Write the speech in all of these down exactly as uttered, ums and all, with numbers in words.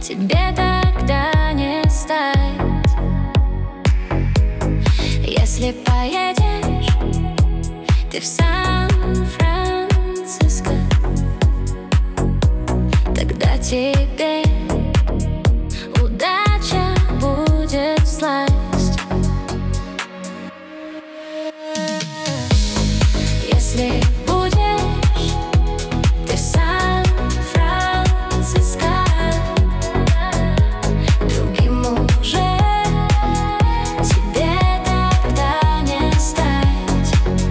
тебе тогда не стать. Если поедешь ты в Сан-Франциско, тогда тебе удача будет всласть. Если будешь ты в Сан-Франциско, другим уже тебе тогда не стать.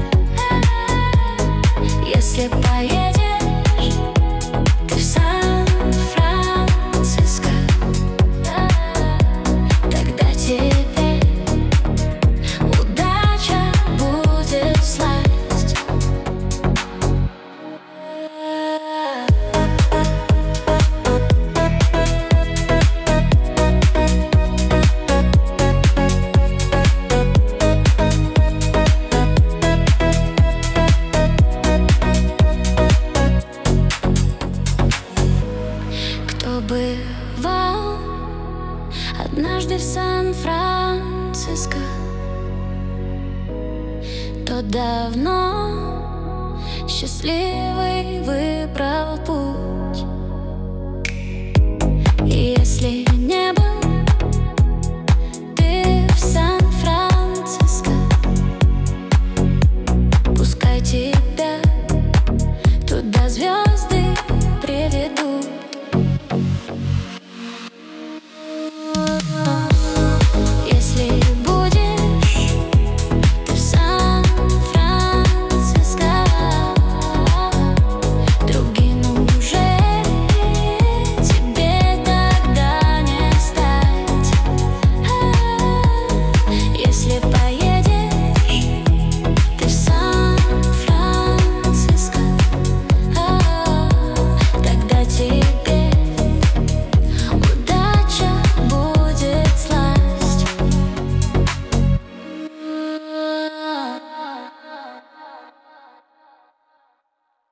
Если поедешь ты в Сан-Франциско, тогда тебе удача будет всласть. Кто бывал однажды в Сан-Франциско, тот давно счастливый выбрал путь.